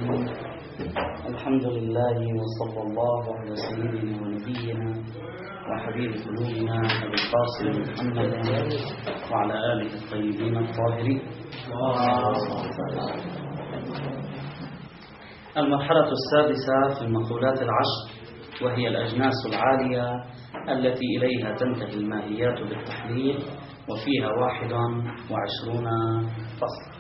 الرحيم. الحمد لله وصلى الله على سيدنا ونبينا وحبيب قلوبنا أبي القاسم محمد وعلى آله الطيبين الطاهرين. المرحلة السادسة في المقولات العشر، وهي الأجناس العالية التي إليها تنتهي الماهيات بالتحليل، وفيها 21 فصل.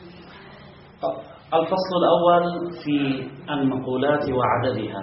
الفصل الأول في المقولات وعددها.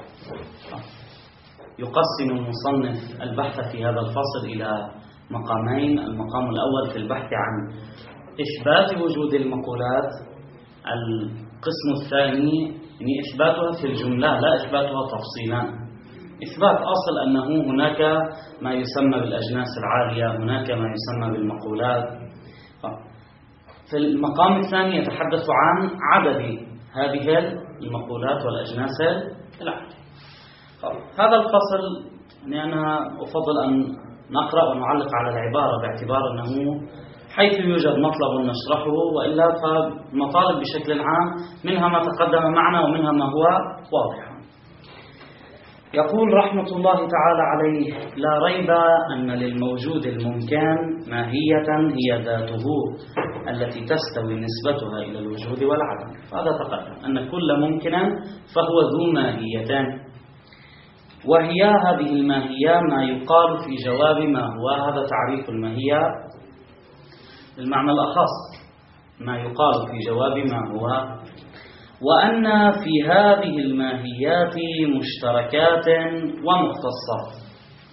يقسم المصنف البحث في هذا الفصل إلى مقامين. المقام الأول في البحث عن إثبات وجود المقولات. القسم الثاني يعني إثباتها في الجملة، لا إثباتها تفصيلا. إثبات أصل أنه هناك ما يسمى بالأجناس العالية، هناك ما يسمى بالمقولات. في المقام الثاني يتحدث عن عدد هذه المقولات والأجناس العالية. هذا الفصل يعني أنا أفضل أن نقرأ ونعلق على العبارة، باعتبار أنه حيث يوجد مطلب نشرحه، وإلا فالمطالب بشكل عام منها ما تقدم معنا ومنها ما هو واضح. يقول رحمة الله تعالى عليه: لا ريب أن للموجود الممكن ماهية هي ذاته التي تستوي نسبتها إلى الوجود والعدم. هذا تقدم أن كل ممكن فهو ذو ماهيتان، وهي هذه الماهية ما يقال في جواب ما هو. هذا تعريف الماهية بالمعنى الأخص، ما يقال في جواب ما هو. وأن في هذه الماهيات مشتركات ومختصات.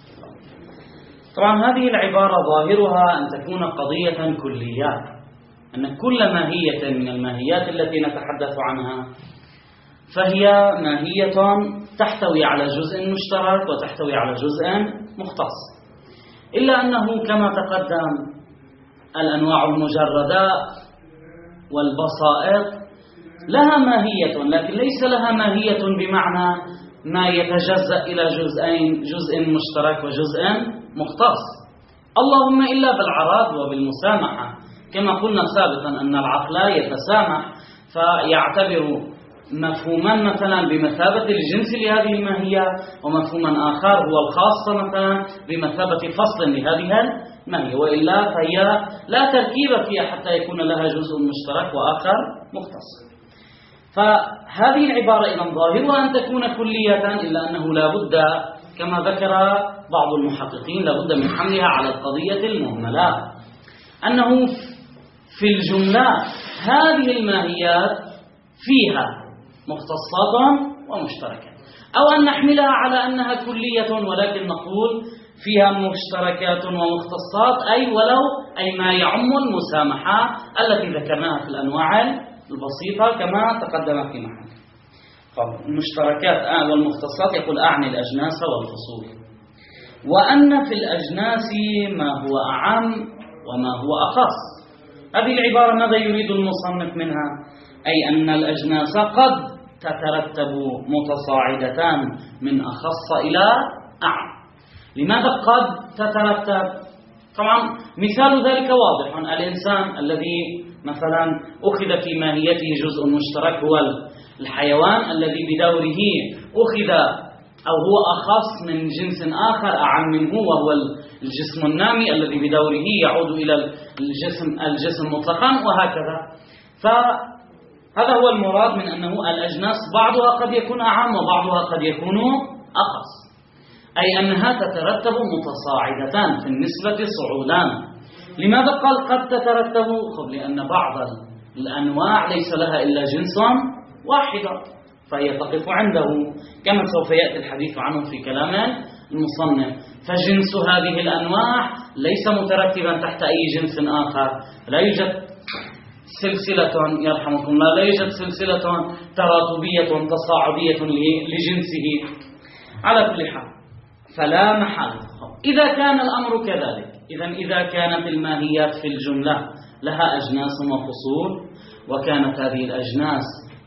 طبعا هذه العبارة ظاهرها أن تكون قضية كلية، أن كل ماهية من الماهيات التي نتحدث عنها فهي ماهية تحتوي على جزء مشترك وتحتوي على جزء مختص، إلا أنه كما تقدم الأنواع المجردة والبسائط لها ماهية، لكن ليس لها ماهية بمعنى ما يتجزأ إلى جزئين، جزء مشترك وجزء مختص، اللهم إلا بالعراض وبالمسامحة. كما قلنا سابقا أن العقل يتسامح، فيعتبر مفهوما مثلا بمثابة الجنس لهذه الماهية، ومفهوما آخر هو الخاصة مثلا بمثابة فصل لهذه الماهية، وإلا فهي لا تركيب فيها حتى يكون لها جزء مشترك وآخر مختص. فهذه العبارة إذن ظاهرها أن تكون كلية، إلا أنه لا بد كما ذكر بعض المحققين لا بد من حملها على القضية المهملة، أنه في الجملة هذه الماهيات فيها مختصات ومشتركات، أو أن نحملها على أنها كلية ولكن نقول فيها مشتركات ومختصات، أي ما يعم المسامحة التي ذكرناها في الأنواع البسيطة كما تقدم في محل. المشتركات والمختصات يقول أعني الأجناس والفصول. وأن في الأجناس ما هو أعم وما هو أخص. هذه العبارة ماذا يريد المصنف منها؟ أي أن الأجناس قد تترتب متصاعدتان من أخص إلى أعم. لماذا قد تترتب؟ طبعا مثال ذلك واضح. الإنسان الذي مثلا أخذ في ماهيته جزء مشترك هو الحيوان الذي بدوره أخذ أو هو أخص من جنس آخر أعم منه، وهو الجسم النامي الذي بدوره يعود إلى الجسم مطلقا، وهكذا. فهذا هو المراد من أنه الأجناس بعضها قد يكون أعم وبعضها قد يكون أخص، أي أنها تترتب متصاعدتان في النسبة صعودان. لماذا قال قد تترتب؟ لأن بعض الأنواع ليس لها إلا جنس واحد، فهي تقف عنده، كما سوف يأتي الحديث عنه في كلام المصنف. فجنس هذه الأنواع ليس مترتبا تحت أي جنس آخر. لا يوجد سلسلة، يرحمكم الله، لا يوجد سلسلة تراتبية تصاعدية لجنسه. على كل حال فلا محال إذا كان الأمر كذلك. إذا كانت الماهيات في الجملة لها أجناس وفصول، وكانت هذه الأجناس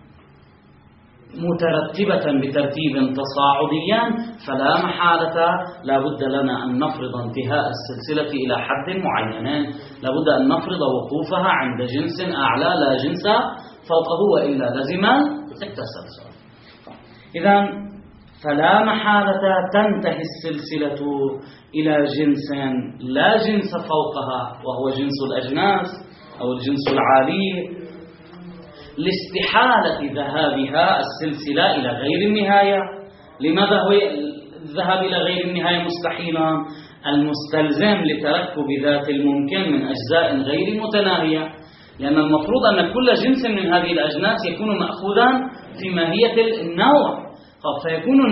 مترتبة بترتيب تصاعديا، فلا محالة لا بد لنا أن نفرض انتهاء السلسلة إلى حد معين. لا بد أن نفرض وقوفها عند جنس أعلى لا جنس فوقه، وإلا لزم التسلسل. إذن فلا محالة تنتهي السلسلة إلى جنس لا جنس فوقها وهو جنس الأجناس أو الجنس العالي، لاستحالة ذهابها السلسلة إلى غير النهاية. لماذا هو الذهاب إلى غير النهاية مستحيلا؟ المستلزم لتركب ذات الممكن من أجزاء غير متناهية، لأن المفروض أن كل جنس من هذه الأجناس يكون مأخوذا في ماهية النوع، فيكون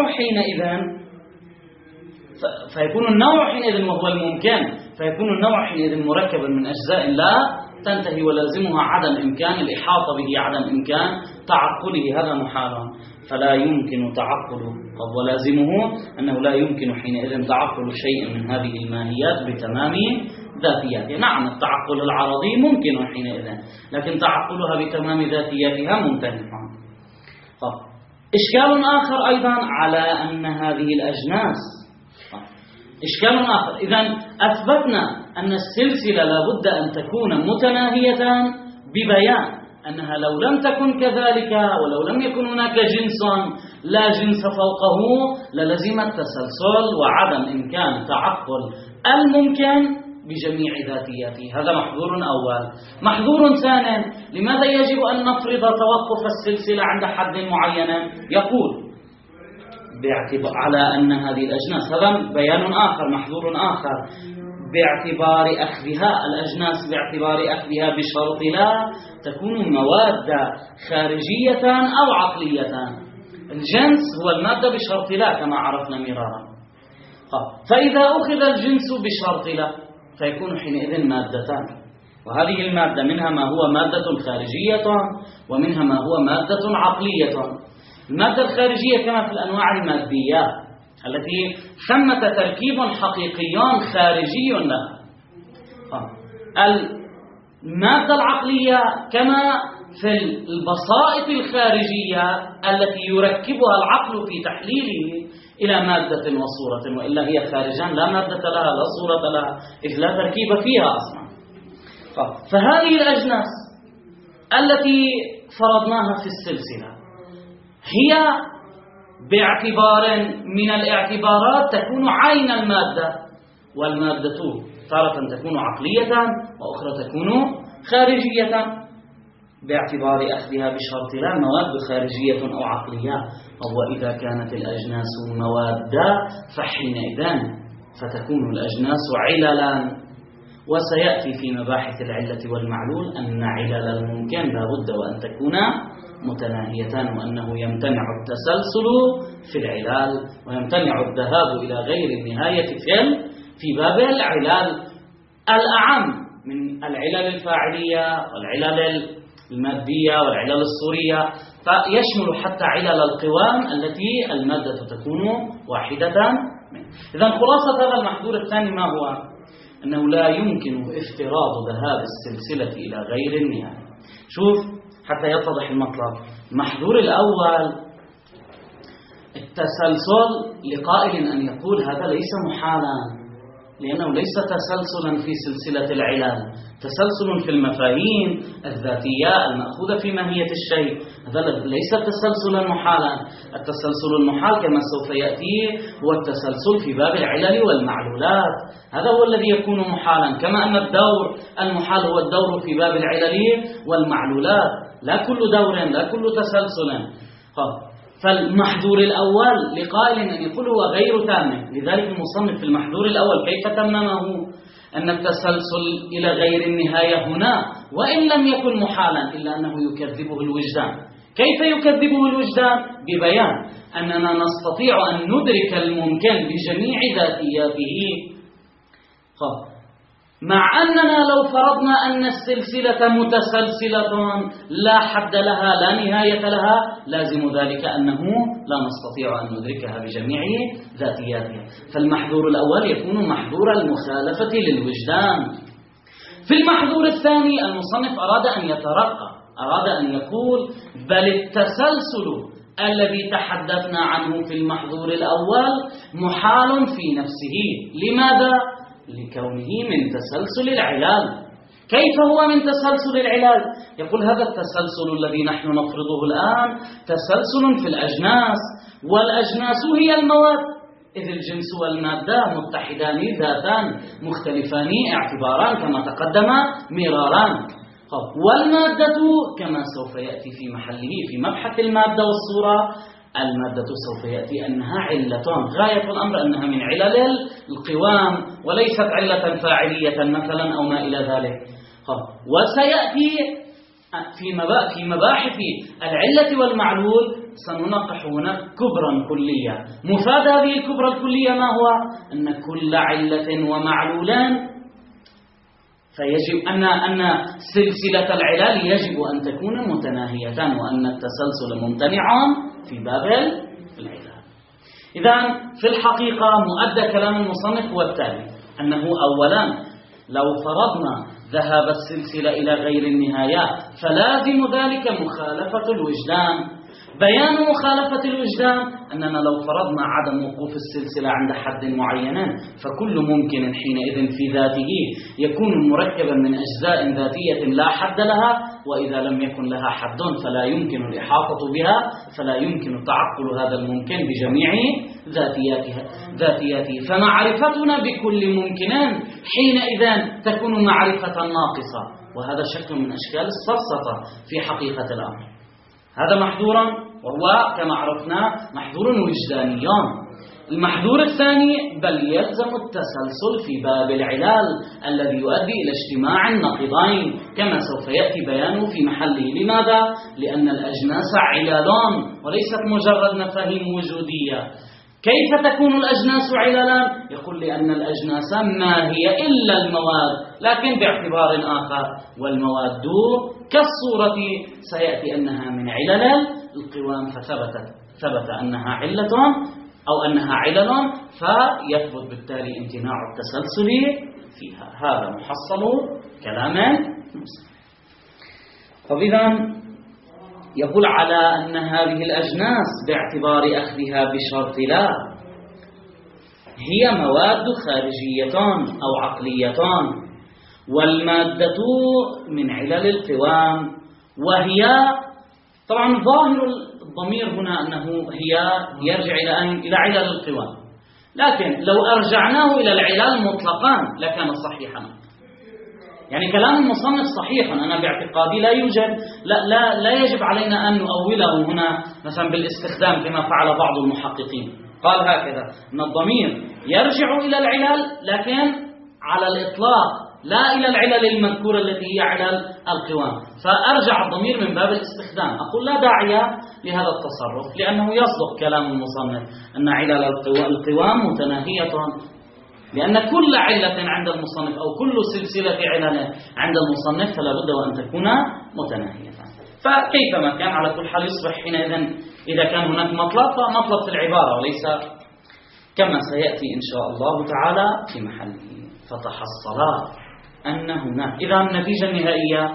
النوع حينئذ وهو الممكن، فيكون النوع حينئذ مركبا من أجزاء لا تنتهي ولازمها عدم إمكان الإحاطة به، عدم إمكان تعقله، هذا محال فلا يمكن تعقله. ولازمه أنه لا يمكن حينئذ تعقل شيء من هذه الماهيات بتمام ذاتياتها. نعم التعقل العرضي ممكن حينئذ، لكن تعقلها بتمام ذاتياتها ممتنع. إشكال آخر أيضا على أن هذه الأجناس إشكال آخر. إذن أثبتنا أن السلسلة لابد أن تكون متناهية ببيان أنها لو لم تكن كذلك ولو لم يكن هناك جنس لا جنس فوقه للزم التسلسل وعدم إمكان تعقل الممكن بجميع ذاتياته. هذا محظور أول. محظور ثاني، لماذا يجب أن نفرض توقف السلسلة عند حد معين؟ يقول على أن هذه الأجناس، هذا بيان آخر محظور آخر، باعتبار أخذها الأجناس باعتبار أخذها بشرط لا تكون مواد خارجية أو عقلية. الجنس هو المادة بشرط لا كما عرفنا مرارا. فإذا أخذ الجنس بشرط لا فيكون حينئذ مادتان، وهذه المادة منها ما هو مادة خارجية ومنها ما هو مادة عقلية. المادة الخارجية كما في الأنواع المادية التي ثمة تركيب حقيقي خارجي لها. المادة العقلية كما في البسائط الخارجية التي يركبها العقل في تحليله إلى مادة وصورة، وإلا هي خارجان لا مادة لها لا صورة لها إذ لا تركيب فيها أصلا. فهذه الأجناس التي فرضناها في السلسلة هي باعتبار من الاعتبارات تكون عين المادة، والمادة تارة تكون عقلية وأخرى تكون خارجية باعتبار أخذها بشرط لا مواد خارجية أو عقلية. وإذا كانت الأجناس مواد فحينئذ فتكون الأجناس عللا. وسيأتي في مباحث العلة والمعلول أن علل الممكن لا بد وأن تكون متناهيتان، وأنه يمتنع التسلسل في العلال ويمتنع الذهاب إلى غير النهاية في باب العلال الأعم من العلل الفاعلية والعلل المادية والعلل الصورية، فيشمل حتى علل القوام التي المادة تكون واحدة منه. إذن خلاصة هذا المحظور الثاني ما هو؟ أنه لا يمكن افتراض ذهاب السلسلة إلى غير النهاية. شوف حتى يتضح المطلب. المحظور الأول التسلسل لقائل أن يقول هذا ليس محالا، لأنه ليس تسلسلا في سلسلة العلل، تسلسل في المفاهيم الذاتية المأخوذة في ماهية الشيء، هذا ليس تسلسلا محالا. التسلسل المحال كما سوف يأتي هو التسلسل في باب العلل والمعلولات، هذا هو الذي يكون محالا، كما أن الدور المحال هو الدور في باب العلل والمعلولات، لا كل دور لا كل تسلسل. فالمحظور الأول لقائل أن يقول هو غير تام، لذلك المصنف في المحظور الأول كيف تممه؟ أن التسلسل إلى غير النهاية هنا وإن لم يكن محالا إلا أنه يكذبه الوجدان. كيف يكذبه الوجدان؟ ببيان أننا نستطيع أن ندرك الممكن بجميع ذاتياته، مع أننا لو فرضنا أن السلسلة متسلسلة لا حد لها لا نهاية لها، لازم ذلك أنه لا نستطيع أن ندركها بجميع ذاتياتها. فالمحظور الأول يكون محظور المخالفة للوجدان. في المحظور الثاني المصنف أراد أن يترقى، أراد أن يقول بل التسلسل الذي تحدثنا عنه في المحظور الأول محال في نفسه. لماذا؟ لكونه من تسلسل العلال. كيف هو من تسلسل العلال؟ يقول هذا التسلسل الذي نحن نفرضه الآن تسلسل في الأجناس، والأجناس هي المواد، إذ الجنس والمادة متحدان ذاتان مختلفان اعتباران كما تقدم مراران. والمادة كما سوف يأتي في محله في مبحث المادة والصورة، المادة سوف يأتي أنها علة، غاية الأمر أنها من علل القوام وليست علة فاعلية مثلا أو ما إلى ذلك. وسيأتي في مباحث العلة والمعلول سنناقش هنا كبرا كلية. مفاد هذه الكبرى الكلية ما هو؟ أن كل علة ومعلولان فيجب أن سلسلة العلال يجب أن تكون متناهيتان، وأن التسلسل ممتنع في باب العلال. إذن في الحقيقة مؤدى كلام المصنف هو التالي، أنه أولا لو فرضنا ذهاب السلسلة إلى غير النهاية فلازم ذلك مخالفة الوجدان. بيان مخالفة الوجدان أننا لو فرضنا عدم وقوف السلسلة عند حد معين فكل ممكن حينئذ في ذاته يكون مركبا من أجزاء ذاتية لا حد لها، وإذا لم يكن لها حد فلا يمكن الإحاطة بها، فلا يمكن تعقل هذا الممكن بجميع ذاتياته. فمعرفتنا بكل ممكن حينئذ تكون معرفة ناقصة، وهذا شكل من أشكال السفسطة في حقيقة الأمر. هذا محظورا، وهو كما عرفنا محظور وجداني. المحظور الثاني بل يلزم التسلسل في باب العلال الذي يؤدي إلى اجتماع النقيضين كما سوف يأتي بيانه في محله. لماذا؟ لأن الأجناس علالان وليست مجرد مفاهيم وجودية. كيف تكون الأجناس علالان؟ يقول لأن الأجناس ما هي إلا المواد، لكن باعتبار آخر، والمواد كالصورة سيأتي أنها من علل القوام، فثبت أنها علة أو أنها علل، فيثبت بالتالي امتناع التسلسل فيها. هذا محصل كلام المصنف. فإذا يقول على أن هذه الأجناس باعتبار أخذها بشرط لا هي مواد خارجيتان أو عقليتان، والمادة من علل القوام، وهي طبعا ظاهر الضمير هنا أنه هي يرجع إلى علل القوام، لكن لو أرجعناه إلى العلل مطلقا لكان صحيحا. يعني كلام المصنف صحيح، أنا باعتقادي لا يجب علينا أن نؤوله هنا مثلا بالاستخدام كما فعل بعض المحققين. قال هكذا أن الضمير يرجع إلى العلل لكن على الإطلاق لا إلى العلل المذكورة التي هي علل القوام، فأرجع الضمير من باب الاستخدام. أقول لا داعي لهذا التصرف، لأنه يصدق كلام المصنف أن علل القوام متناهية، لأن كل علة عند المصنف أو كل سلسلة علل عند المصنف فلا بد وأن تكون متناهية. فكيفما كان على كل حال يصبح حينئذ إذا كان هناك مطلب فمطلب في العبارة وليس كما سيأتي إن شاء الله تعالى في محله. فتحصل أن هناك إذا النتيجة النهائية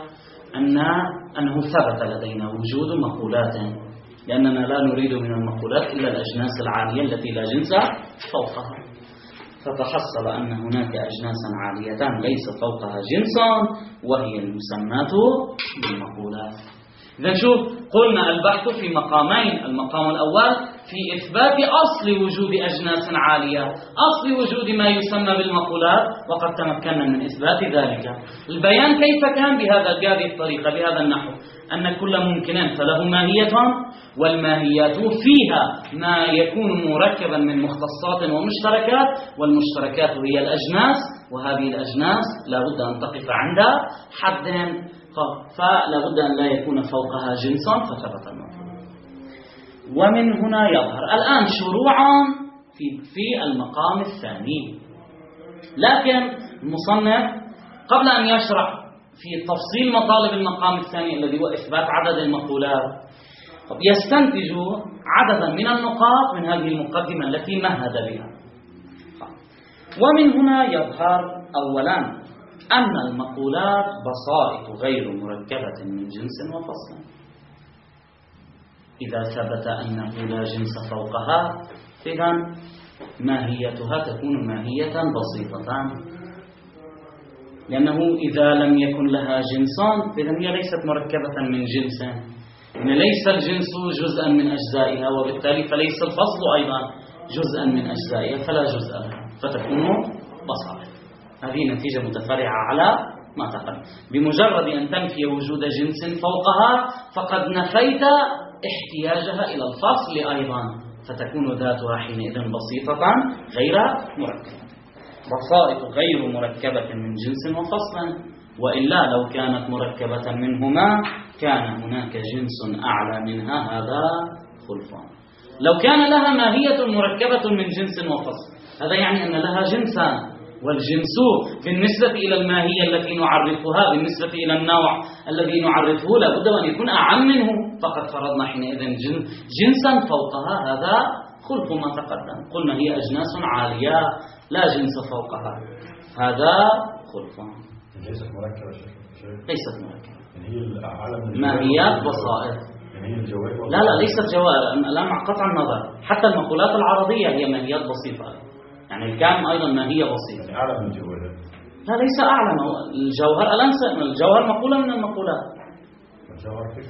أنه ثبت لدينا وجود مقولات، لأننا لا نريد من المقولات إلا الأجناس العالية التي لا جنس فوقها. فتحصل أن هناك أجناسا عاليتان ليس فوقها جنس وهي المسمات بالمقولات. إذن شوف، قلنا البحث في مقامين. المقام الأول في إثبات أصل وجود أجناس عالية، أصل وجود ما يسمى بالمقولات، وقد تمكنا من إثبات ذلك. البيان كيف كان بهذه الطريقة بهذا النحو، أن كل ممكن فله ماهية، والماهيات فيها ما يكون مركبا من مختصات ومشتركات، والمشتركات هي الأجناس، وهذه الأجناس لا بد أن تقف عند حد، فلا بد أن لا يكون فوقها جنس، فثبت المطلوب. ومن هنا يظهر الآن شروعا في المقام الثاني. لكن المصنف قبل أن يشرح في تفصيل مطالب المقام الثاني الذي هو إثبات عدد المقولات يستنتج عددا من النقاط من هذه المقدمة التي مهد بها. ومن هنا يظهر أولا أن المقولات بسائط غير مركبة من جنس وفصل. إذا ثبت أنه لا جنس فوقها إذن ماهيتها تكون ماهية بسيطة. لأنه إذا لم يكن لها جنسان فإذا هي ليست مركبة من جنس، إن ليس الجنس جزءا من أجزائها، وبالتالي فليس الفصل أيضا جزءا من أجزائها، فلا جزء لها فتكون بصائر. هذه نتيجة متفرعة على ما تقدم. بمجرد أن تنفي وجود جنس فوقها فقد نفيت احتياجها إلى الفصل أيضا، فتكون ذاتها حينئذ بسيطة غير مركبة. بسائط غير مركبة من جنس وفصل، وإلا لو كانت مركبة منهما كان هناك جنس أعلى منها، هذا خلفان. لو كان لها ماهية مركبة من جنس وفصل، هذا يعني أن لها جنسان، والجنس بالنسبة إلى الماهية التي نعرفها بالنسبة إلى النوع الذي نعرفه لابد أن يكون أعم منه، فقد فرضنا حينئذ جنسا فوقها، هذا خلف ما تقدم. قلنا هي أجناس عالية لا جنس فوقها، هذا خلفان. ليست مركبة ليست مركبة، ماهيات بصائر. لا ليست جوائر، الآن قطع النظر، حتى المقولات العربية هي ماهيات بسيطة، يعني الكلام أيضا ماهية بسيطة. يعني أعلى من الجوهر؟ لا ليس أعلى، الجوهر الآن الجوهر مقولة من المقولات. الجوهر كيف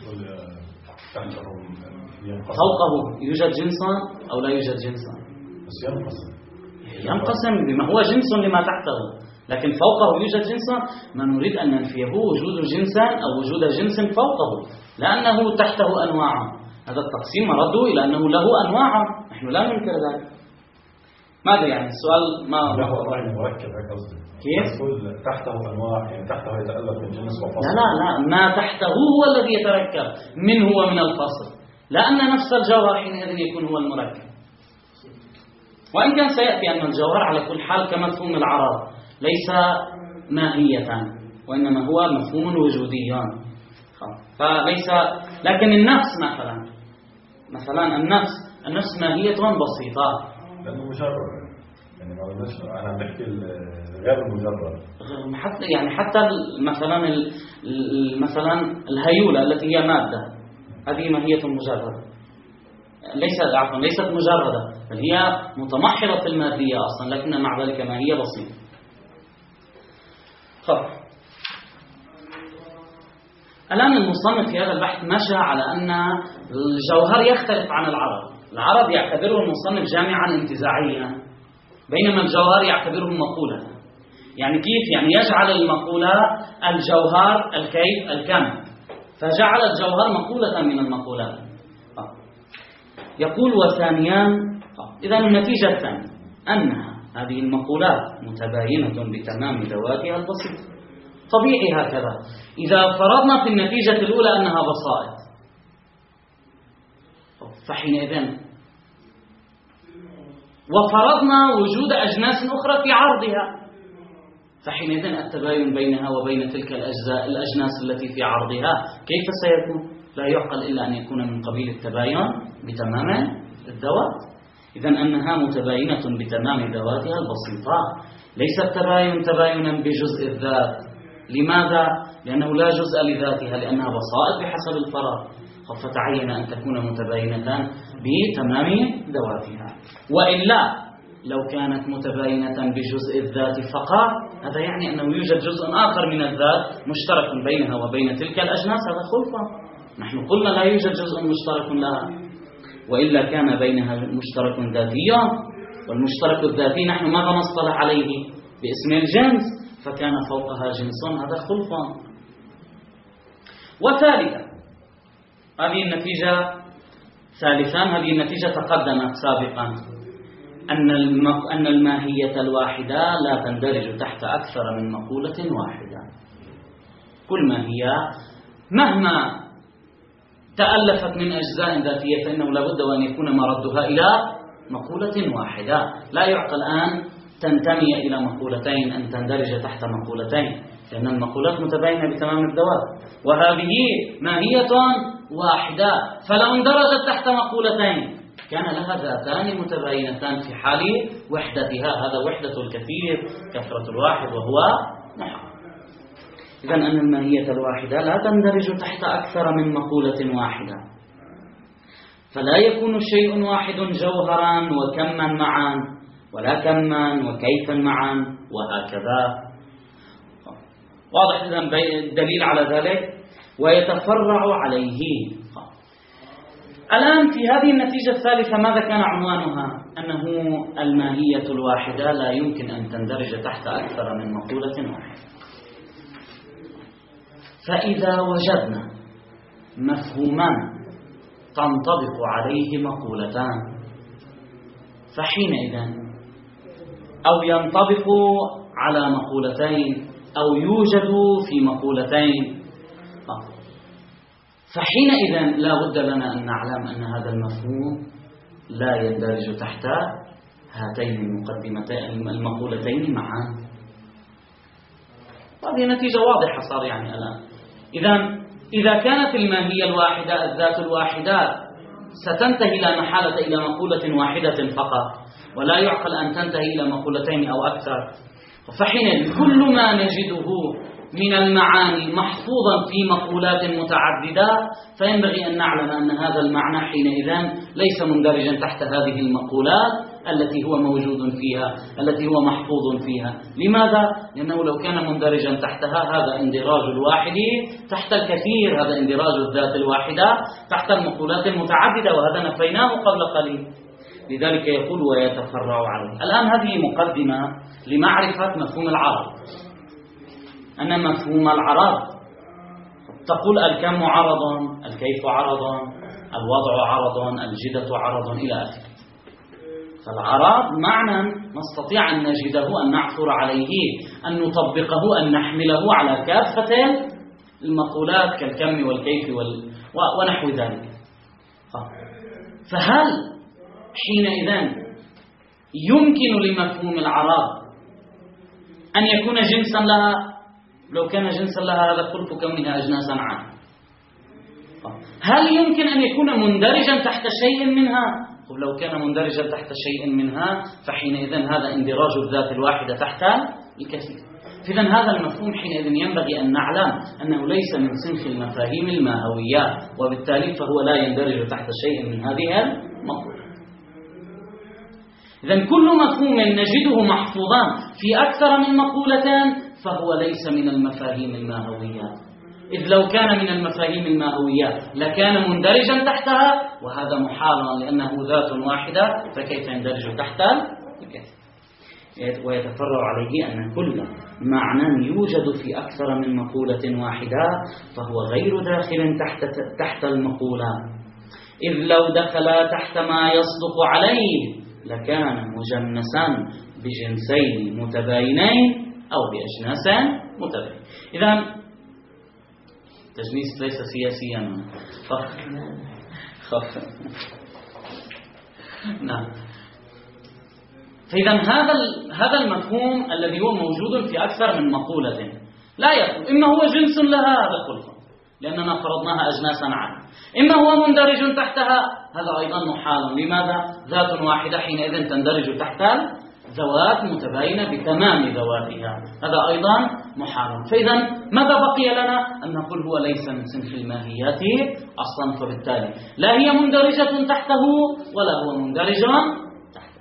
فوقه يوجد جنسان أو لا يوجد جنسان؟ بس ينقسم بما هو جنس لما تحته، لكن فوقه يوجد جنسان. ما نريد أن ننفيه وجود جنسان أو وجود جنس فوقه، لأنه تحته أنواع. هذا التقسيم مرده إلى أنه له أنواع، نحن لا ننكر ذلك. ماذا يعني السؤال؟ ما له أنواع مركب قصدي كيف؟ تحته أنواع، يعني تحته يتألف من جنس وفصل. لا ما تحته هو الذي يتركب منه ومن الفصل، لأن نفس الجوهر حينئذ يكون هو المركب. وإن كان سيأتي أن الجوهر على كل حال كمفهوم العرب ليس ماهية، وإنما هو مفهوم وجودي، فليس. لكن النفس مثلا النفس ماهية بسيطة، لأنه مجرد، يعني ما قلناش أنا بحكي غير المجرد. حتى مثلا الهيولة التي هي مادة، هذه ماهية مجردة، ليست مجردة، بل هي متمحضة في المادية أصلا، لكن مع ذلك ماهية بسيطة. الآن المصنف في هذا البحث مشى على أن الجوهر يختلف عن العرب يعتبره المصنف جامعا انتزاعيا، بينما الجوهر يعتبره مقولة. يعني كيف؟ يعني يجعل المقولة الجوهر الكيف الكم، فجعل الجوهر مقولة من المقولات. يقول وثانيا، إذا النتيجة الثانية أنها هذه المقولات متباينة بتمام ذواتها البسيطة. طبيعي هكذا. إذا فرضنا في النتيجة الأولى أنها بسائط، فحينئذ وفرضنا وجود أجناس أخرى في عرضها، فحينئذ التباين بينها وبين تلك الأجناس التي في عرضها كيف سيكون؟ لا يعقل إلا أن يكون من قبيل التباين بتمام الذوات. إذن أنها متباينة بتمام ذواتها البسيطة، ليس التباين تباينا بجزء الذات. لماذا؟ لأنه لا جزء لذاتها، لأنها بسائط بحسب الفراغ، فتعين أن تكون متباينة بتمام ذواتها. وإلا لو كانت متباينة بجزء الذات فقط، هذا يعني أنه يوجد جزء آخر من الذات مشترك بينها وبين تلك الأجناس، هذا خلفة. نحن قلنا لا يوجد جزء مشترك لها، وإلا كان بينها مشترك ذاتي، والمشترك الذاتي نحن ماذا نصطلح عليه؟ باسم الجنس، فكان فوقها جنس، هذا خلفة. وثالثا، هذه النتيجة هذه النتيجة تقدمت سابقا، أن الماهية الواحدة لا تندرج تحت أكثر من مقولة واحدة. كل ماهية مهما تألفت من أجزاء ذاتية فإنه لابد وأن يكون مردها إلى مقولة واحدة. لا يعقل أن تنتمي إلى مقولتين، أن تندرج تحت مقولتين، لأن المقولات متباينة بتمام الذوات، وهذه ماهية واحدة، فلو اندرجت تحت مقولتين كان لها ذاتان متباينتان في حال وحدتها. هذا وحدة الكثير، كثرة الواحد، وهو محق. إذن أن الماهية الواحدة لا تندرج تحت أكثر من مقولة واحدة، فلا يكون شيء واحد جوهرا وكما معا، ولا كما وكيفا معا، وهكذا. واضح إذن الدليل على ذلك. ويتفرع عليه. الآن في هذه النتيجة الثالثة ماذا كان عنوانها؟ أنه الماهية الواحدة لا يمكن أن تندرج تحت أكثر من مقولة واحدة. فإذا وجدنا مفهومان تنطبق عليه مقولتان، فحينئذ أو ينطبق على مقولتين أو يوجد في مقولتين، فحينئذ لا بد لنا أن نعلم أن هذا المفهوم لا يندرج تحت هاتين المقولتين معا. هذه نتيجة واضحة صار يعني الآن. إذا كانت الماهية الواحدة الذات الواحدة ستنتهي لا محالة إلى مقولة واحدة فقط، ولا يعقل أن تنتهي إلى مقولتين أو أكثر، فحينئذ كل ما نجده من المعاني محفوظا في مقولات متعددة، فينبغي أن نعلم أن هذا المعنى حينئذ ليس مندرجا تحت هذه المقولات التي هو موجود فيها، التي هو محفوظ فيها. لماذا؟ لأنه لو كان مندرجا تحتها هذا اندراج الواحد تحت الكثير، هذا اندراج الذات الواحدة تحت المقولات المتعددة، وهذا نفيناه قبل قليل. لذلك يقول ويتفرع عليه. الآن هذه مقدمة لمعرفة مفهوم العرض. أن مفهوم العرض تقول الكم عرضا، الكيف عرضا، الوضع عرضا، الجدة عرضا إلى آخره. فالعرض معنى نستطيع أن نجده، أن نعثر عليه، أن نطبقه، أن نحمله على كافة المقولات كالكم والكيف ونحو ذلك. فهل حينئذ يمكن لمفهوم العرض أن يكون جنسا لها؟ لو كان جنسا لها هذا قلت كونها أجناسا عنه. هل يمكن أن يكون مندرجا تحت شيء منها؟ لو كان مندرجا تحت شيء منها فحينئذ هذا اندراج الذات الواحدة تحت الكثير. إذن هذا المفهوم حينئذ ينبغي أن نعلم أنه ليس من صنف المفاهيم الماهوية، وبالتالي فهو لا يندرج تحت شيء من هذه المقولة. إذن كل مفهوم نجده محفوظا في أكثر من مقولتان فهو ليس من المفاهيم الماهوية، إذ لو كان من المفاهيم الماهوية لكان مندرجا تحتها، وهذا محال لأنه ذات واحدة، فكيف يندرج تحت الكثير؟ ويتفرع عليه أن كل معنى يوجد في أكثر من مقولة واحدة فهو غير داخل تحت المقولة، إذ لو دخل تحت ما يصدق عليه لكان مجنسا بجنسين متباينين أو بأجناس متباينين. إذن تجنيس ليس سياسيا. نعم. فإذا هذا المفهوم الذي هو موجود في أكثر من مقولة لا يقول إما هو جنس لها، هذا خلفا لأننا فرضناها أجناسا عنه، إما هو مندرج تحتها، هذا أيضا محال. لماذا؟ ذات واحدة حينئذ تندرج تحت ذوات متباينة بتمام ذواتها، هذا أيضا محال. فإذا ماذا بقي لنا؟ أن نقول هو ليس من صنف الماهيات أصلا، فبالتالي لا هي مندرجة تحته ولا هو مندرج تحته،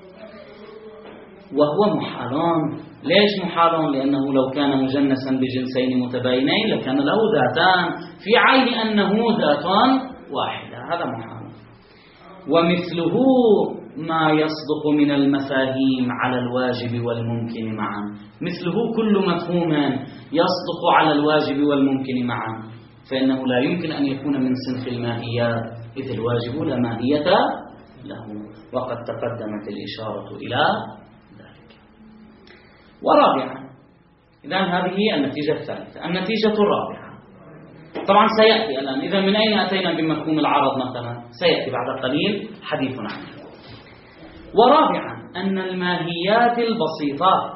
وهو محال. ليش محال؟ لأنه لو كان مجنسا بجنسين متباينين لكان له ذاتان في عين أنه ذات واحدة، هذا محال. ومثله ما يصدق من المفاهيم على الواجب والممكن معا، مثله كل مفهوم يصدق على الواجب والممكن معا، فإنه لا يمكن أن يكون من صنف الماهيات، إذ الواجب لا ماهية له، وقد تقدمت الإشارة إلى ذلك. ورابعا، إذن هذه هي النتيجة الثالثة. النتيجة الرابعة طبعا سيأتي الآن. إذن من أين أتينا بمفهوم العرض مثلا؟ سيأتي بعد قليل حديث عنه. ورابعا أن الماهيات البسيطة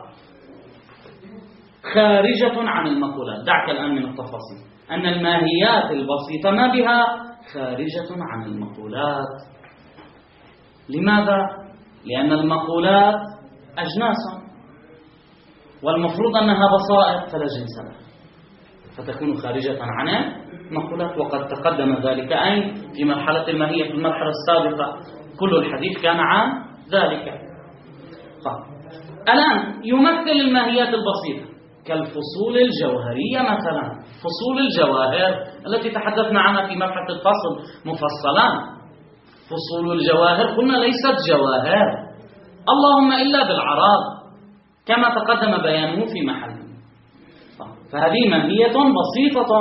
خارجة عن المقولات. دعك الآن من التفاصيل. أن الماهيات البسيطة ما بها خارجة عن المقولات. لماذا؟ لأن المقولات أجناس، والمفروض أنها بسائط فلا جنس لها، فتكون خارجة عن المقولات. وقد تقدم ذلك أي في مرحلة الماهية في المرحلة السابقة، كل الحديث كان عن ذلك. الآن يمثل الماهيات البسيطة كالفصول الجوهرية مثلا، فصول الجواهر التي تحدثنا عنها في مبحث الفصل مفصلا. فصول الجواهر قلنا ليست جواهر اللهم إلا بالعراض كما تقدم بيانه في محله. فهذه ماهية بسيطة.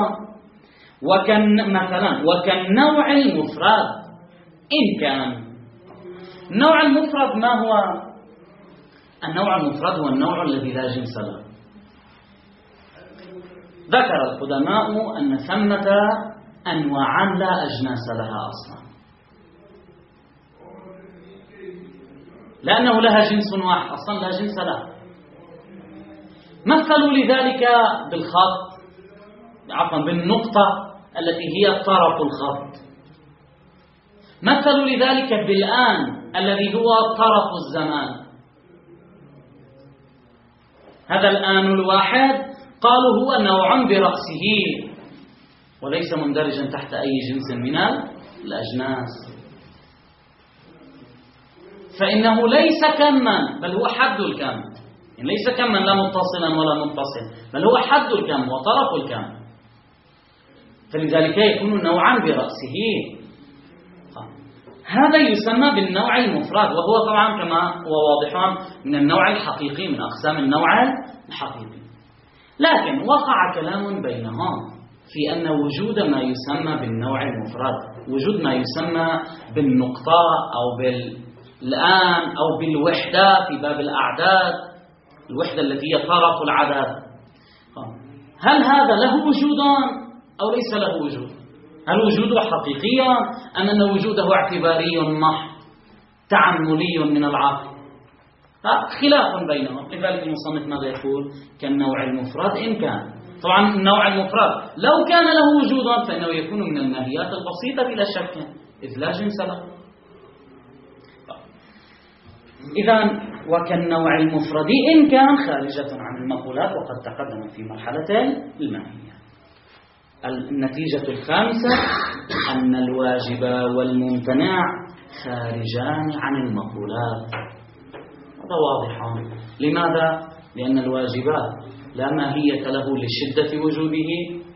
وكالنوع المفرد إن كان. النوع المفرد ما هو؟ النوع المفرد هو النوع الذي لا جنس له. ذكر القدماء أن ثمة أنواعا لا أجناس لها أصلا، لأنه لها جنس واحد أصلا لا جنس له. مثلوا لذلك بالنقطة التي هي طرف الخط. مثلوا لذلك بالآن الذي هو طرف الزمان. هذا الآن الواحد قالوا هو نوع برأسه وليس مندرجا تحت أي جنس من الأجناس، فإنه ليس كما بل هو حد الكم. يعني ليس كما لا متصلا ولا منفصل، بل هو حد الكم وطرف الكم، فلذلك يكون نوعا برأسه. هذا يسمى بالنوع المفرد، وهو طبعا كما هو واضح من النوع الحقيقي، من أقسام النوع الحقيقي. لكن وقع كلام بينهم في أن وجود ما يسمى بالنوع المفرد، وجود ما يسمى بالنقطة أو بالآن أو بالوحدة في باب الأعداد، الوحدة التي هي طرف العدد، هل هذا له وجود أو ليس له وجود؟ هل وجوده حقيقي أم أن وجوده اعتباري محض تعملي من العقل؟ خلاف بينهم. لذلك المصنف ماذا يقول؟ كالنوع المفرد إن كان. طبعا النوع المفرد لو كان له وجود فإنه يكون من الماهيات البسيطة بلا شك، إذ لا جنس له. إذن وكالنوع المفرد إن كان خارجة عن المقولات، وقد تقدم في مرحلة الماهية. النتيجة الخامسة أن الواجب والممتنع خارجان عن المقولات. هذا واضح. لماذا؟ لأن الواجبات لا ماهية له لشدة وجوده،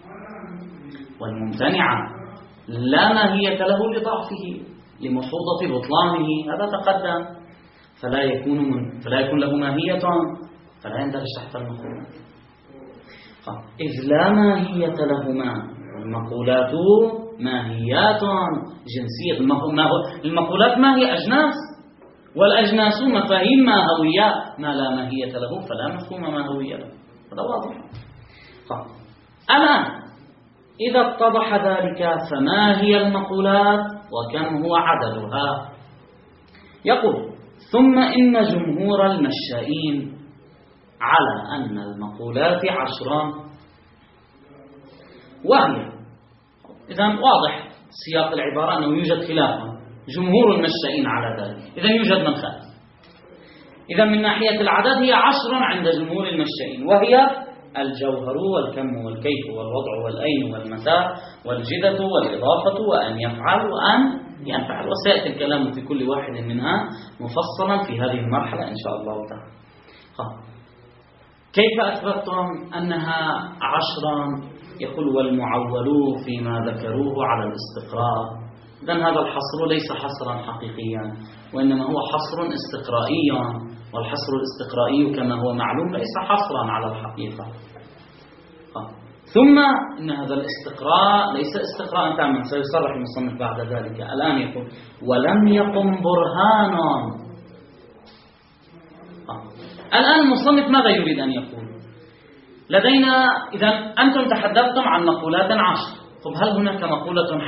والممتنع لا ماهية له لضعفه لمحوضة بطلانه، هذا تقدم. فلا يكون له ماهية، فلا يندرج تحت المقولات. إذ لا ماهية لهما، المقولات ماهيات جنسية. المقولات ما هي أجناس، والأجناس مفاهيم ماهوية. ما لا ماهية له فلا مفهوم ماهوية له، هذا واضح. الآن إذا اتضح ذلك فما هي المقولات وكم هو عددها؟ يقول: ثم إن جمهور المشائين على أن المقولات 10، وهي إذن واضح سياق العبارة أنه يوجد خلاف. جمهور المشائين على ذلك، إذن يوجد من خالف. إذن من ناحية العدد هي 10 عند جمهور المشائين، وهي الجوهر والكم والكيف والوضع والأين والمتاع والجدة والإضافة وأن يفعل وأن ينفعل. وسيأتي الكلام في كل واحد منها مفصلا في هذه المرحلة إن شاء الله تعالى. كيف أثبتم أنها 10؟ يقول: والمعول فيما ذكروه على الاستقراء. إذن هذا الحصر ليس حصرا حقيقيا، وإنما هو حصر استقرائي، والحصر الاستقرائي كما هو معلوم ليس حصرا على الحقيقة. ثم إن هذا الاستقراء ليس استقراء تاما، سيصرح المصنف بعد ذلك. الآن يقول: ولم يقم برهان. الآن المصنف ماذا يريد أن يقول؟ لدينا إذن أنتم تحدثتم عن مقولات 10. طب هل هناك مقولة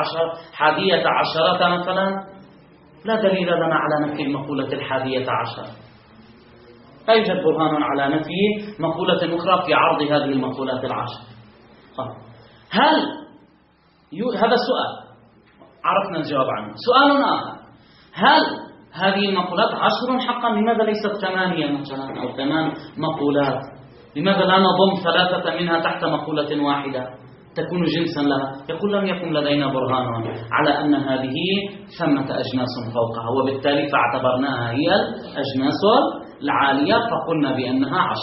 11 مثلا؟ لا دليل لنا على نفي المقولة 11. لا يوجد برهان على نفي مقولة أخرى في عرض هذه المقولات 10. هل هذا سؤال عرفنا الجواب عنه. سؤال آخر: هل هذه المقولات 10 حقا؟ لماذا ليست 8 مثلا أو 8 مقولات؟ لماذا لا نضم 3 منها تحت مقولة واحدة تكون جنسا لها؟ يقول: لم يكن لدينا برهان على أن هذه ثمة أجناس فوقها، وبالتالي فاعتبرناها هي الأجناس العالية فقلنا بأنها 10.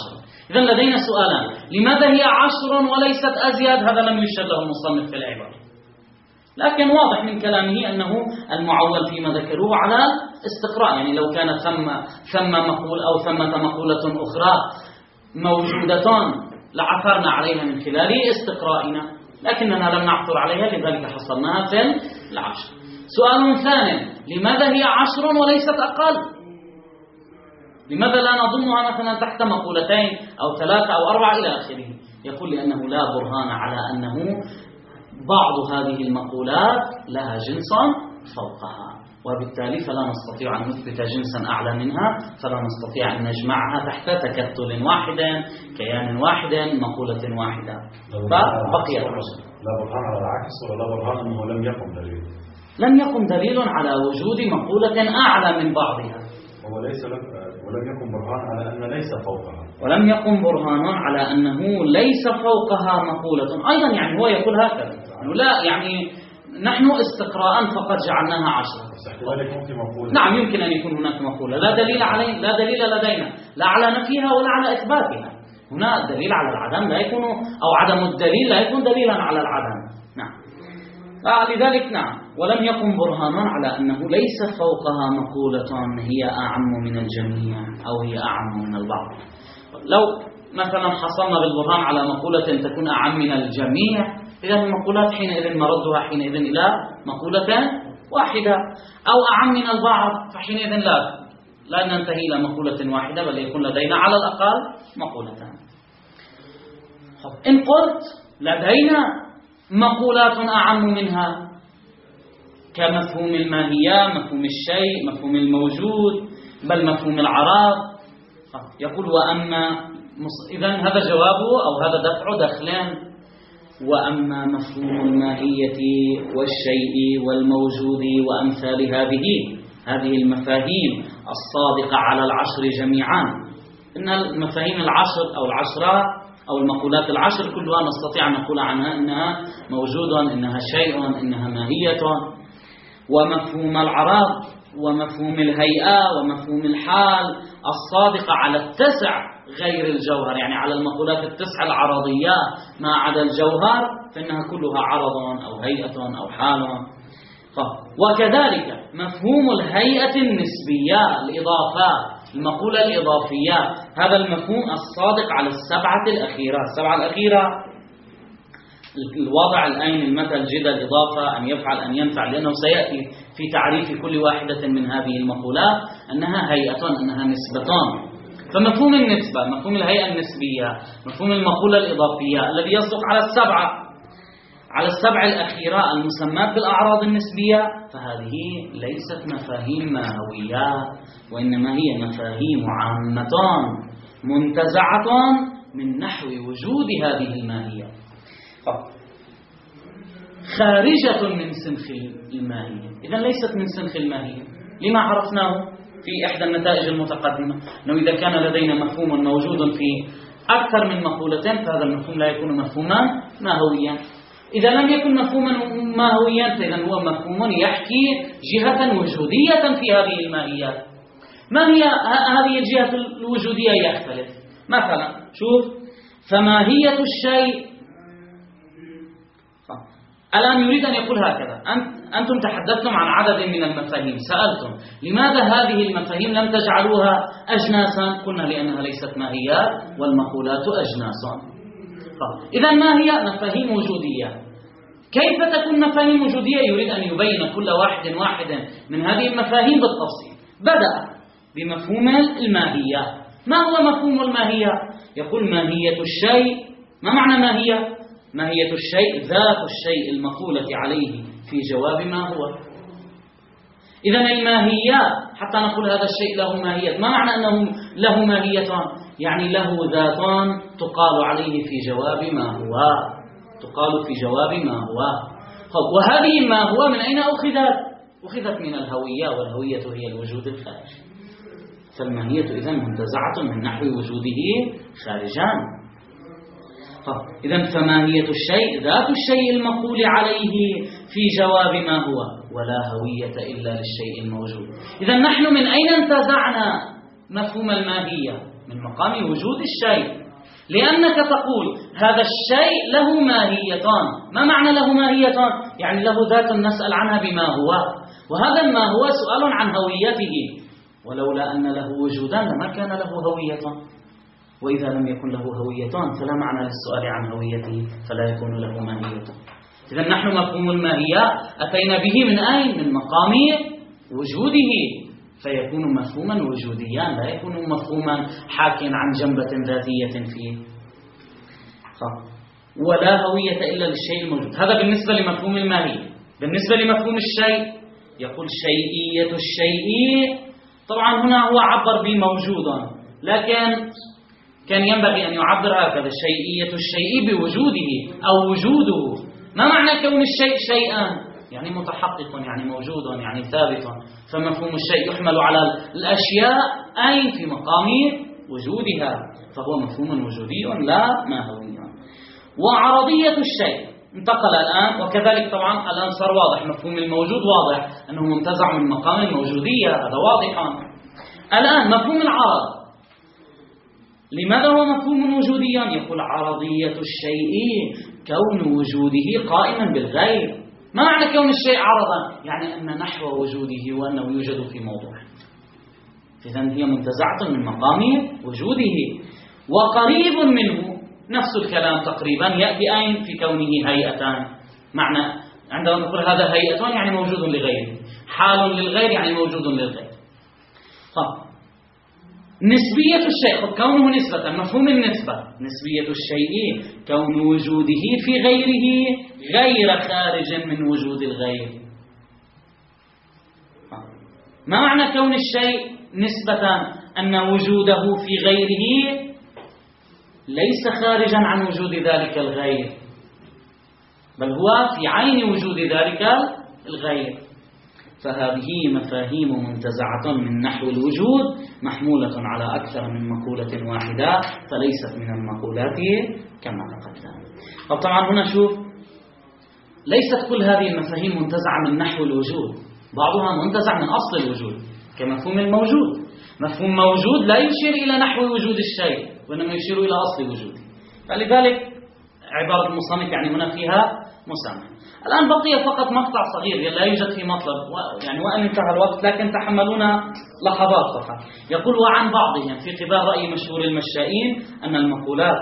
إذن لدينا سؤالان: لماذا هي 10 وليست أزيد؟ هذا لم يشر له المصنف في العبارة، لكن واضح من كلامه أنه المعول فيما ذكروه على استقراء، يعني لو كان ثم مقول أو ثمة مقولة أخرى موجودة لعثرنا عليها من خلال استقرائنا، لكننا لم نعثر عليها، لذلك حصلناها في 10. سؤال ثاني: لماذا هي 10 وليست أقل؟ لماذا لا نضمها مثلا تحت مقولتين أو 3 أو 4 إلى آخره؟ يقول: لأنه لا برهان على أنه بعض هذه المقولات لها جنس فوقها، وبالتالي فلا نستطيع أن نثبت جنسا أعلى منها، فلا نستطيع أن نجمعها تحت تكتل واحد، كيان واحد، مقولة واحدة، فبقي لا برهان على العكس، ولا برهان أنه لم يقم دليل على وجود مقولة أعلى من بعضها، ولم يكن برهان على أن ليس فوقها، ولم يكن برهان على أنه ليس فوقها مقولة أيضا. يعني هو يقول هكذا، لا يعني نحن استقراء فقد جعلناها 10. نعم، يمكن أن يكون هناك مقولة لا دليل لدينا لا على نفيها ولا على إثباتها. هنا الدليل على العدم لا يكون، أو عدم الدليل لا يكون دليلا على العدم. نعم، لذلك نعم، ولم يكن برهانا على أنه ليس فوقها مقولة هي أعم من الجميع أو هي أعم من البعض. لو مثلا حصلنا بالبرهان على مقولة تكون أعم من الجميع، إذا المقولات حينئذ مردها حينئذ إلى مقولة واحدة، أو أعم من البعض، فحينئذ لا ننتهي إلى مقولة واحدة، بل يكون لدينا على الأقل مقولتان. إن قلت لدينا مقولات أعم منها كمفهوم الماهية، مفهوم الشيء، مفهوم الموجود، بل مفهوم العراض، يقول: وأما إذن هذا جوابه أو هذا دفع دخلان. وأما مفهوم الماهية والشيء والموجود وأمثال هذه المفاهيم الصادقة على 10 جميعا، إن المفاهيم 10 أو 10 أو المقولات 10 كلها نستطيع أن نقول عنها إنها موجود، إنها شيء، إنها ماهية. ومفهوم العراض ومفهوم الهيئة ومفهوم الحال الصادقة على 9 غير الجوهر، يعني على المقولات 9 العرضية ما عدا الجوهر، فإنها كلها عرض أو هيئة أو حال. وكذلك مفهوم الهيئة النسبية، الإضافة، المقولة الإضافية، هذا المفهوم الصادق على 7 الأخيرة. 7 الأخيرة الوضع الآن المثل جد الإضافة، أن يفعل أن ينفع، لأنه سيأتي في تعريف كل واحدة من هذه المقولات أنها هيئة، أنها نسبة. فمفهوم النسبة، مفهوم الهيئة النسبية، مفهوم المقولة الإضافية الذي يصدق على السبع الأخيرة المسمات بالأعراض النسبية، فهذه ليست مفاهيم ماهوية، وإنما هي مفاهيم عامة منتزعة من نحو وجود هذه الماهية، خارجة من سنخ الماهية. إذن ليست من سنخ الماهية. لما عرفناه في إحدى النتائج المتقدمة، أنه إذا كان لدينا مفهوم موجود في أكثر من مقولتين، فهذا المفهوم لا يكون مفهوما ماهويا. إذا لم يكن مفهوما ماهويا، فإذا هو مفهوم يحكي جهة وجودية في هذه الماهيات. ما هي هذه الجهة الوجودية؟ يختلف. مثلا شوف، فماهية الشيء، الآن يريد أن يقول هكذا: أنتم تحدثتم عن عدد من المفاهيم، سألتم لماذا هذه المفاهيم لم تجعلوها أجناسا؟ قلنا لأنها ليست ماهيات والمقولات أجناس. إذا ما هي مفاهيم وجودية؟ كيف تكون مفاهيم وجودية؟ يريد أن يبين كل واحد من هذه المفاهيم بالتفصيل. بدأ بمفهوم الماهية. ما هو مفهوم الماهية؟ يقول: ماهية الشيء. ما معنى ماهية؟ ماهية الشيء ذات الشيء المقولة عليه في جواب ما هو. إذن الماهية، حتى نقول هذا الشيء له ماهية، ما معنى أنه له ماهية؟ يعني له ذاتان تقال عليه في جواب ما هو، تقال في جواب ما هو. وهذه ما هو من أين أخذت من الهوية، والهوية هي الوجود الخارجي. فالماهية إذن منتزعة من نحو وجوده خارجان. إذن فماهية الشيء ذات الشيء المقول عليه في جواب ما هو، ولا هوية إلا للشيء الموجود. إذن نحن من أين انتزعنا مفهوم الماهية؟ من مقام وجود الشيء. لأنك تقول هذا الشيء له ماهيتان. ما معنى له ماهيتان؟ يعني له ذات نسأل عنها بما هو، وهذا ما هو سؤال عن هويته، ولولا أن له وجودا لما كان له هويتان، وإذا لم يكن له هويتان فلا معنى للسؤال عن هويته، فلا يكون له ماهيتان. إذا نحن مفهوم الماهية أتينا به من أين؟ من مقام وجوده، فيكون مفهوما وجوديا، لا يكون مفهوما حاكيا عن جنبة ذاتية فيه. ولا هوية إلا للشيء الموجود. هذا بالنسبة لمفهوم الماهية. بالنسبة لمفهوم الشيء يقول شيئية الشيء. طبعا هنا هو عبر بموجودا، لكن كان ينبغي أن يعبر هكذا شيئية الشيء بوجوده أو وجوده. ما معنى كون الشيء شيئا؟ يعني متحقق، يعني موجود، يعني ثابت. فمفهوم الشيء يحمل على الأشياء أي في مقام وجودها، فهو مفهوم وجودي لا ماهوي. وعرضية الشيء انتقل الآن، وكذلك طبعا الآن صار واضح مفهوم الموجود، واضح أنه منتزع من مقام الموجودية، هذا واضح. الآن مفهوم العرض، لماذا هو مفهوم وجوديا؟ يقول عرضية الشيء كون وجوده قائما بالغير. ما معنى كون الشيء عرضا؟ يعني أن نحو وجوده وأنه يوجد في موضوع، إذن هي منتزعة من مقام وجوده. وقريب منه نفس الكلام تقريبا، يأتي أين؟ في كونه هيئتان. معنى عندما نقول هذا هيئتان يعني موجود لغيره، حال للغير يعني موجود للغير. نسبية الشيء، كونه نسبة، مفهوم النسبة. نسبية الشيء كون وجوده في غيره غير خارج من وجود الغير. ما معنى كون الشيء نسبة؟ أن وجوده في غيره ليس خارجا عن وجود ذلك الغير، بل هو في عين وجود ذلك الغير. فهذه مفاهيم منتزعة من نحو الوجود، محمولة على أكثر من مقولة واحدة، فليست من المقولات كما تقدم. طبعا هنا شوف، ليست كل هذه المفاهيم منتزعة من نحو الوجود، بعضها منتزع من أصل الوجود كمفهوم الموجود. مفهوم موجود لا يشير إلى نحو وجود الشيء، وإنما يشير إلى أصل وجوده، فلذلك عبارة المصنف يعني هنا فيها مسامح. الآن بقي فقط مقطع صغير لا يوجد فيه مطلب، يعني وأن انتهى الوقت، لكن تحملونا لحظات فقط. يقول وعن بعضهم في قبال رأي مشهور المشائين أن المقولات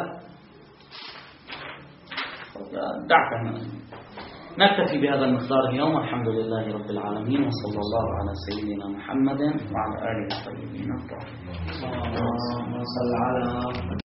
نكتفي بهذا المقدار اليوم، والحمد لله رب العالمين، وصلى الله على سيدنا محمد وعلى آله الطيبين الطاهرين.